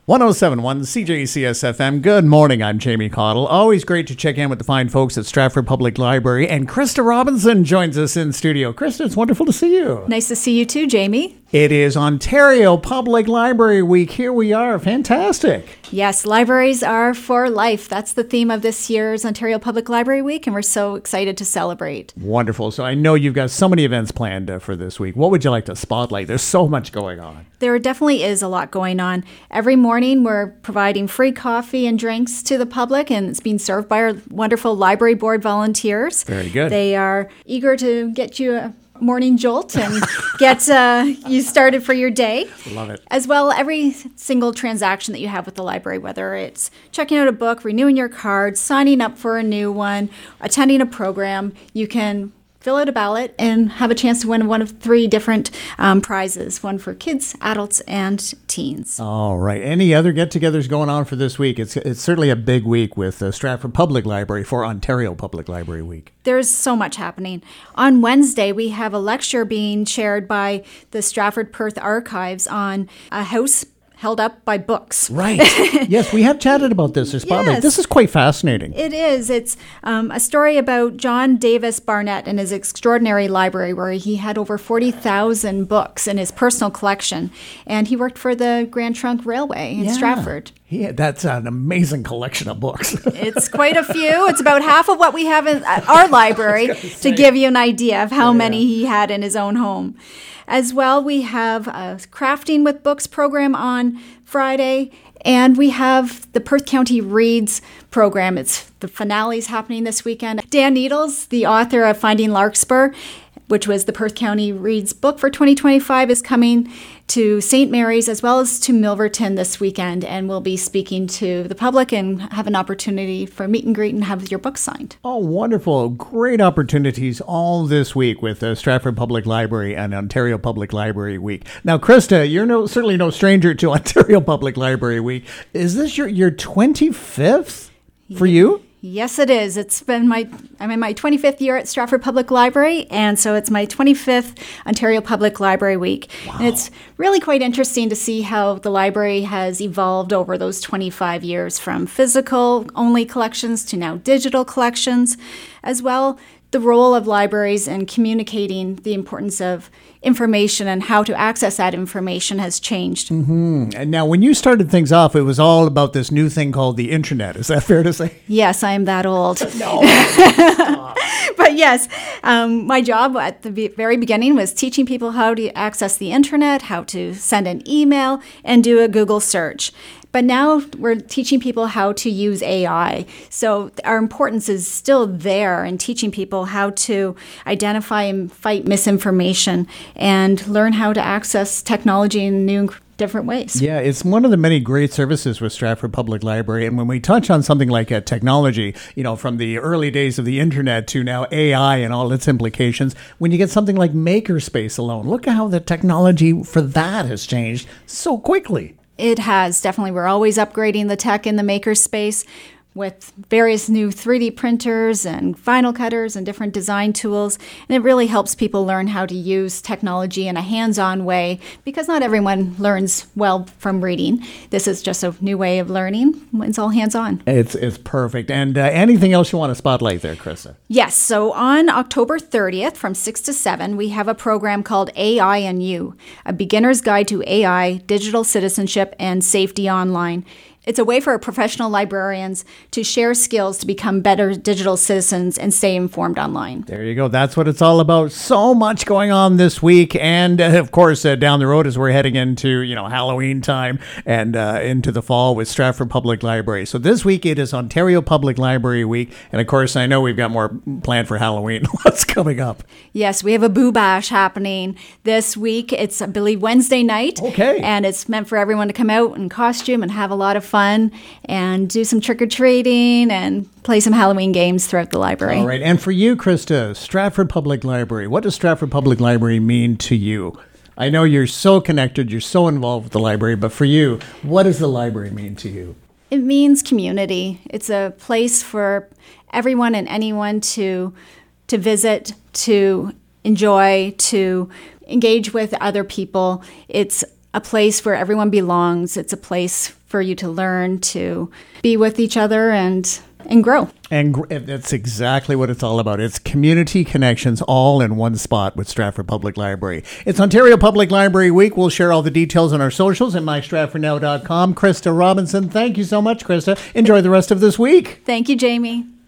1071 CJCS-FM. Good morning, I'm Jamie Cottle. Always great to check in with the fine folks at Stratford Public Library. And Krista Robinson joins us in studio. Krista, it's wonderful to see you. Nice to see you too, Jamie. It is Ontario Public Library Week. Here we are. Fantastic. Yes, libraries are for life. That's the theme of this year's Ontario Public Library Week, and we're so excited to celebrate. Wonderful. So I know you've got so many events planned for this week. What would you like to spotlight? There's so much going on. There definitely is a lot going on. Every morning, we're providing free coffee and drinks to the public, and it's being served by our wonderful library board volunteers. Very good. They are eager to get you a morning jolt and get you started for your day. Love it. As well, every single transaction that you have with the library, whether it's checking out a book, renewing your card, signing up for a new one, attending a program, you can fill out a ballot and have a chance to win one of 3 different prizes, one for kids, adults, and teens. All right. Any other get-togethers going on for this week? It's certainly a big week with Stratford Public Library for Ontario Public Library Week. There's so much happening. On Wednesday, we have a lecture being shared by the Stratford Perth Archives on a house held up by books. Right. Yes, we have chatted about this. Yes. This is quite fascinating. It is. It's a story about John Davis Barnett and his extraordinary library where he had over 40,000 books in his personal collection. And he worked for the Grand Trunk Railway in Stratford. Yeah, that's an amazing collection of books. It's quite a few. It's about half of what we have in our library to give you an idea of how many he had in his own home. As well, we have a Crafting with Books program on Friday, and we have the Perth County Reads program. It's the finale's happening this weekend. Dan Needles, the author of Finding Larkspur, which was the Perth County Reads book for 2025, is coming to St. Mary's as well as to Milverton this weekend, and we'll be speaking to the public and have an opportunity for meet and greet and have your book signed. Oh, wonderful. Great opportunities all this week with Stratford Public Library and Ontario Public Library Week. Now, Krista, you're certainly no stranger to Ontario Public Library Week. Is this your 25th for you? Yes, it is. I'm in my 25th year at Stratford Public Library, and so it's my 25th Ontario Public Library Week. Wow. And it's really quite interesting to see how the library has evolved over those 25 years, from physical-only collections to now digital collections, as well the role of libraries in communicating the importance of information and how to access that information has changed. Mm-hmm. And now, when you started things off, it was all about this new thing called the internet. Is that fair to say? Yes, I am that old. No. But yes, my job at the very beginning was teaching people how to access the internet, how to send an email, and do a Google search. But now we're teaching people how to use AI. So our importance is still there in teaching people how to identify and fight misinformation and learn how to access technology in new different ways. Yeah, it's one of the many great services with Stratford Public Library. And when we touch on something like technology, from the early days of the internet to now AI and all its implications, when you get something like Makerspace alone, look at how the technology for that has changed so quickly. It has, definitely. We're always upgrading the tech in the makerspace with various new 3D printers and vinyl cutters and different design tools. And it really helps people learn how to use technology in a hands-on way, because not everyone learns well from reading. This is just a new way of learning. It's all hands-on. It's perfect. And anything else you want to spotlight there, Krista? Yes. So on October 30th from 6 to 7, we have a program called AI and You, a beginner's guide to AI, digital citizenship, and safety online. It's a way for professional librarians to share skills to become better digital citizens and stay informed online. There you go. That's what it's all about. So much going on this week. And of course, down the road as we're heading into, Halloween time and into the fall with Stratford Public Library. So this week it is Ontario Public Library Week. And of course, I know we've got more planned for Halloween. What's coming up? Yes, we have a Boo Bash happening this week. It's, I believe, Wednesday night. Okay. And it's meant for everyone to come out in costume and have a lot of fun and do some trick-or-treating and play some Halloween games throughout the library. All right. And for you, Krista, Stratford Public Library, what does Stratford Public Library mean to you? I know you're so connected, you're so involved with the library, but for you, what does the library mean to you? It means community. It's a place for everyone and anyone to visit, to enjoy, to engage with other people. It's a place where everyone belongs. It's a place for you to learn, to be with each other and grow. And that's exactly what it's all about. It's community connections all in one spot with Stratford Public Library. It's Ontario Public Library Week. We'll share all the details on our socials at mystratfordnow.com. Krista Robinson, thank you so much, Krista. Enjoy the rest of this week. Thank you, Jamie.